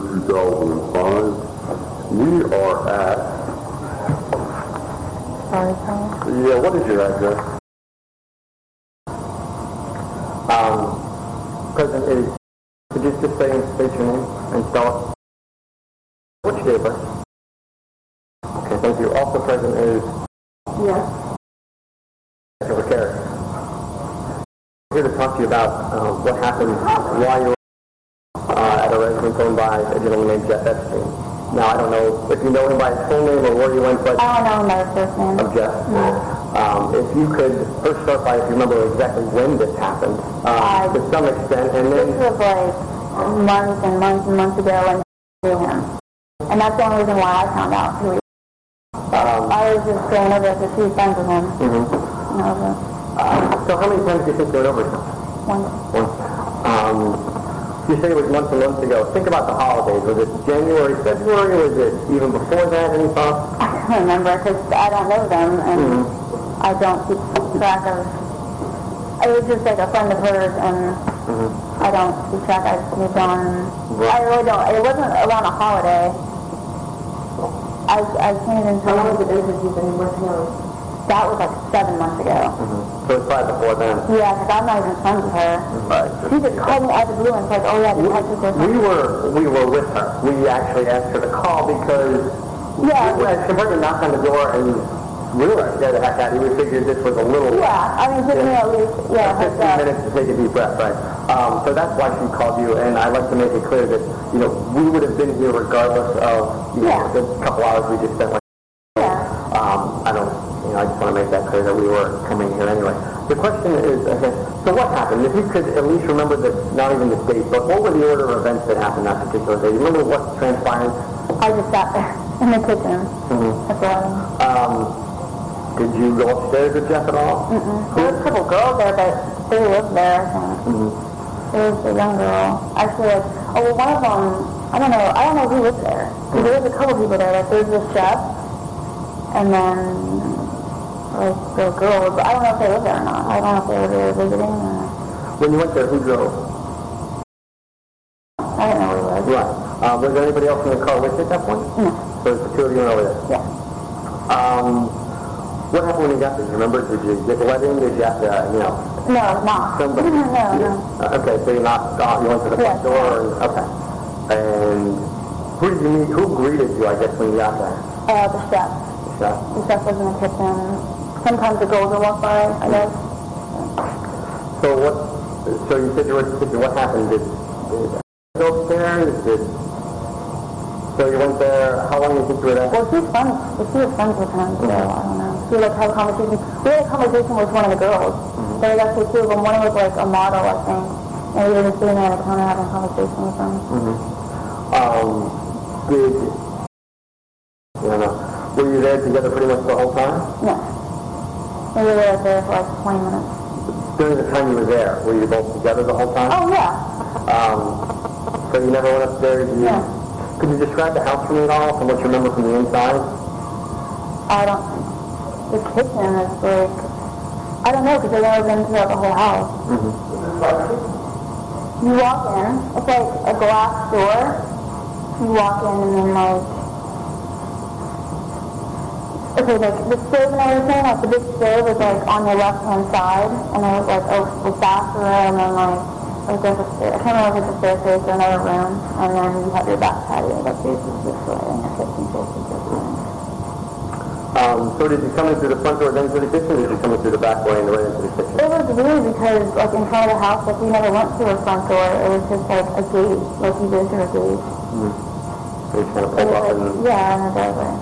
2005. We are at... Sorry, Tom. Yeah, what is your address? President is... Could you just state your name and spell it? What's your date of birth? Okay, thank you. Also present is... Yes. Secretary Carey. I'm here to talk to you about what happened while you were at a residence owned by a gentleman named Jeff Epstein. Now, I don't know if you know him by his full name or where you went, but... I don't know him by his first name. Of Jeff. If you could first start by, if you remember exactly when this happened, to some extent, and then... This was like months and months and months ago, and I knew him. And that's the only reason why I found out who he was. I was just going over to see friends with him. So how many times do you think you went over him? Once. You say it was months and months ago. Think about the holidays. Was it January, February, or was it even before that? Any thoughts? I don't remember because I don't know them, and I don't keep track of... It was just like a friend of hers, and I don't keep track. I just moved on. I really don't. It wasn't around a holiday. I can't even tell. How long has it been since you've been with him? That was like 7 months ago. So it's probably before then. Yeah, because I'm not even friends with her. Right. She just called me out of the blue and said, oh yeah, you had to go. We were with her. We actually asked her to call because she heard a knock on the door and we were scared the heck out of you. We figured this was a little... Yeah, I mean, give me at least, 15 minutes to take a deep breath, right? So that's why she called you, and I'd like to make it clear that, we would have been here regardless of, the couple hours we just spent. I just want to make that clear that we were coming here anyway. The question is, so what happened? If you could at least remember not even the date, but what were the order of events that happened that particular day? You remember what transpired? I just sat there in the kitchen. That's all. Did you go upstairs with Jeff at all? There was a couple girls there, but they lived there, I think. There was a young girl. Actually, one of them, I don't know who lived there. There was a couple people there. Like, there was the chef, and then, the girls. I don't know if they lived there or not. I don't know if they were there visiting or... When you went there, who drove? I didn't know who it was. Right. Was there anybody else in the car with you at that point? No. So it's the two of you over there? Yeah. What happened when you got there? Do you remember? Did you get let in? Did you have to, No, not. Somebody? No. Okay, so you knocked off, you went to the front door? Okay. And who did you meet? Who greeted you, I guess, when you got there? The chef. The chef? The chef was in the kitchen. Sometimes the girls would walk by, I guess. So you said you were at the kitchen. What happened? Did you go upstairs? So you went there, how long do you think you were there? Well, she was friends with him, so I don't know. She would have a conversation. We had a conversation with one of the girls. There was actually two of them. One was a model, I think. And we were just sitting there at the counter having a conversation with them. Were you there together pretty much the whole time? No. We were there for 20 minutes. During the time you were there, were you both together the whole time? Oh, yeah. So you never went upstairs? Yeah. Could you describe the house for me at all, from what you remember from the inside? The kitchen is I don't know, because I've never been throughout the whole house. You walk in, it's like a glass door. You walk in and then the stove and everything, the big stove is on your left-hand side, and there was a bathroom and I can't remember if it's a staircase or another room, and then you have your back patio that faces this way, and your kitchen faces this way. So did you come in through the front door then into the kitchen, or did you come in through the back way and right into the kitchen? It was weird because, in front of the house, we never went to a front door. It was just a gate, you go through a gate. So you kind of pulled up and... Yeah, in the driveway.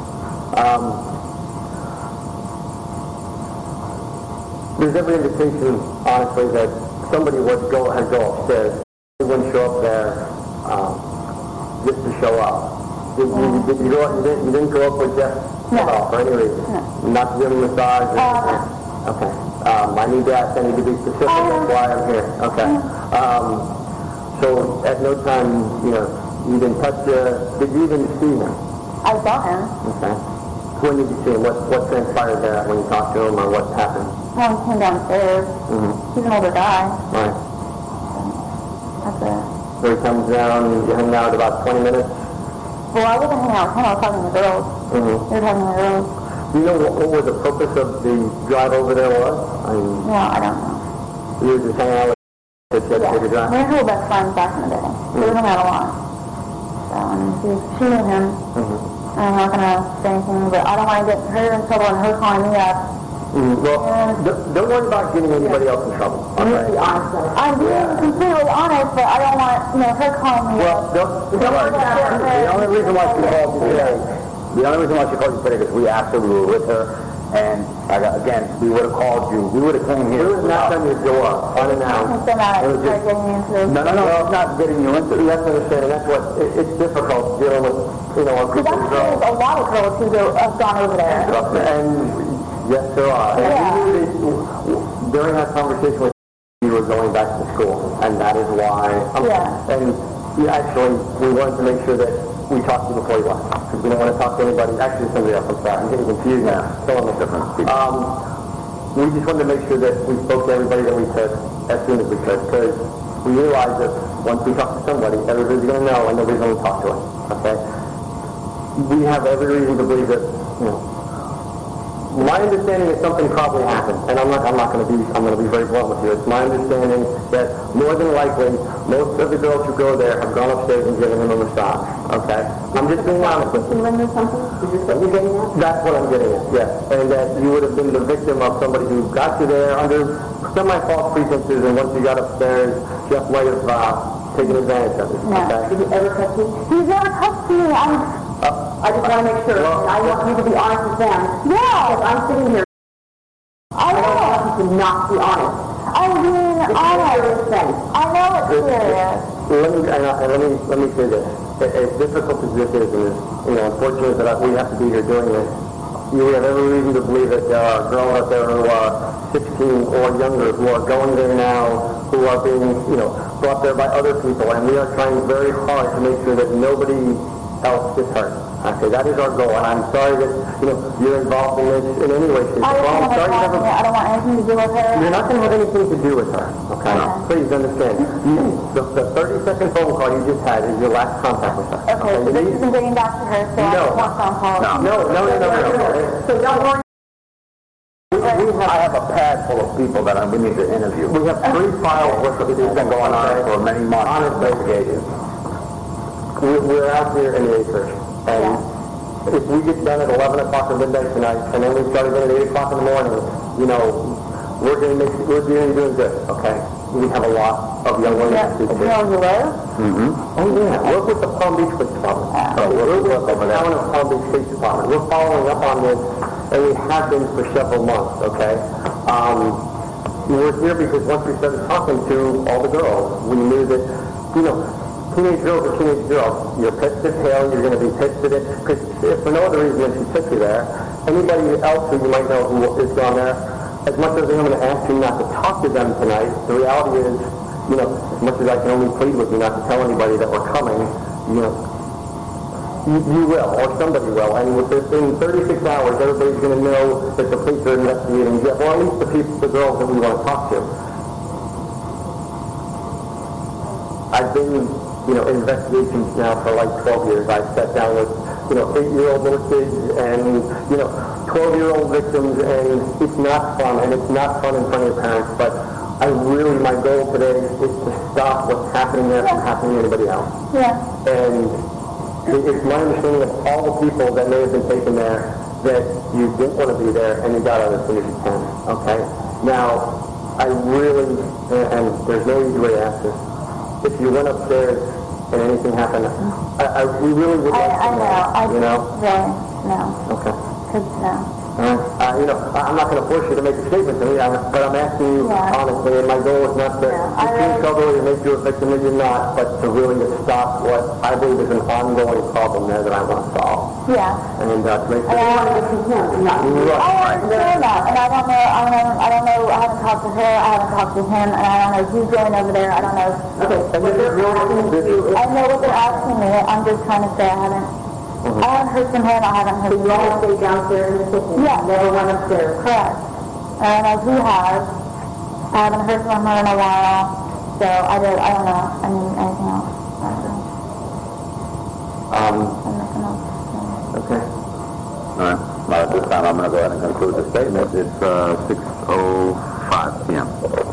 There's every indication, honestly, that somebody would go upstairs. They wouldn't show up there just to show up. Did you go up? You didn't go up with Jeff at all for any reason? No. Not to give him a massage? Okay. I need to be specific. That's why I'm here. Okay. So at no time, you didn't touch did you even see him? I saw him. Okay. When did you see him? What transpired there when you talked to him, or what happened? Well, he came downstairs. He's an older guy. Right. That's it. where he comes down, you hang out about 20 minutes? Well, I wasn't hanging out with him, I was talking to the girls. Mm-hmm. We were talking to the girls. Do you know what the purpose of the drive over there was? I mean, No, I don't know. you were just hanging out with the kids Yeah, take a drive? we were best friends back in the day. We were hanging out a lot. So, she knew him. Mm-hmm. I'm not going to say anything, but I don't want to get her in trouble and her calling me up. Mm-hmm. Well, don't worry about getting anybody else in trouble. You need to Okay? be honest with it. I'm being completely honest, but I don't want, her calling me Well, up. don't worry about it. The only reason why she called you today, is we asked her, we were with her, and again, we would have called you. We would have came here. It was not on your door, unannounced. I'm so mad at It you was for just- getting me into this. No, it's not getting you into You it. have to understand, and that's what, it's difficult dealing with, a group Because of I'm sure girls. there's a lot of girls who have gone over there. And yes, there are. And Yeah. we knew that during that conversation with you were going back to school, and that is why. Yeah. And actually, we wanted to make sure that we talked to you before you left, because we don't want to talk to anybody. Actually, somebody else. I'm sorry, I'm getting confused now. Someone different. We just wanted to make sure that we spoke to everybody that we could as soon as we could, because we realized that once we talk to somebody, everybody's going to know, and nobody's going to talk to us. Okay. We have every reason to believe that, my understanding is something probably happened, and I'm going to be very blunt with you. It's my understanding that more than likely, most of the girls who go there have gone upstairs and given him a massage. Okay? I'm just being honest with you. Insinuating something? Is this what you're getting at? That's what I'm getting at, yes. And that you would have been the victim of somebody who got you there under semi-false pretenses, and once you got upstairs, just might have taken advantage of it. No. Okay? Did he ever touch you? He's never touched me. I just want to make sure. Well, And I want you to be honest with them. Yeah, Because I'm sitting here, I I don't know. want you to not be honest. I'm being It's honest. serious thing. I know it's serious. Let me say this. As difficult as this is, and as unfortunate that we have to be here doing this, we have every reason to believe that there are girls out there who are 16 or younger who are going there now, who are being, brought there by other people, and we are trying very hard to make sure that nobody else gets hurt. Okay, that is our goal, and I'm sorry that, you're involved in this in any way, shape, I or don't form. I'm want to sorry you talk to never her. I don't want anything to do with her. you're not going to have anything to do with her, okay? Okay. Please understand. The 30-second phone call you just had is your last contact with her. Okay, so this isn't getting back to her, so I No. don't want phone calls. No. So don't worry. I have a pad full of people that we need to interview. We have 3 files worth of This has been going on for many months. Honestly, we're out here in the acreage, and if we get done at 11 o'clock or midnight tonight, and then we start again at 8 o'clock in the morning, we're doing good, okay? We have a lot of young women Yeah, to speak you to. know where you live? Oh yeah, work with the Palm Beach Police Department. We're with the town of Palm Beach Police Department. We're following up on this, and we have been for several months, okay? We're here because once we started talking to all the girls, we knew that, teenage girls are teenage girls. You're pissed at tail, you're going to be pissed at it, because if for no other reason than she took you there, anybody else who you might know who is gone there, as much as I'm going to ask you not to talk to them tonight, the reality is, as much as I can only plead with you not to tell anybody that we're coming, you will, or somebody will, and within 36 hours, everybody's going to know that the police are investigating Jeff, or at least the girls that we want to talk to. I've been, in investigations now for like 12 years. I've sat down with, 8-year-old little kids and, 12-year-old victims, and it's not fun, and it's not fun in front of your parents, but my goal today is to stop what's happening there from happening to anybody else. Yeah. And it's my understanding of all the people that may have been taken there that you didn't want to be there and you got out as soon as you can. Okay? Now, I really, and there's no easy way to ask this, if you went upstairs and anything happened, we really would like to know. Really, no. Okay. No. I'm not going to force you to make a statement to me, but I'm asking you honestly, and my goal is not to get you in trouble or to make you a victim that you're not, but to really stop what I believe is an ongoing problem there that I want to solve. Yeah. And to make I sure... want to get concerned. Not I understand that, and I don't know, I haven't talked to her, I haven't talked to him, and I don't know who's going over there, I don't know. Okay, And this is really... I know what they're asking me, I'm just trying to say I haven't heard from him, I haven't heard So you all stay downstairs in the kitchen? Yeah. Never went upstairs? Correct. And I know he has. I haven't heard from her in a while. So I don't know. I mean, anything else? Nothing else. Okay. All right. Well, at this time, I'm going to go ahead and conclude the statement. It's 6:05 p.m.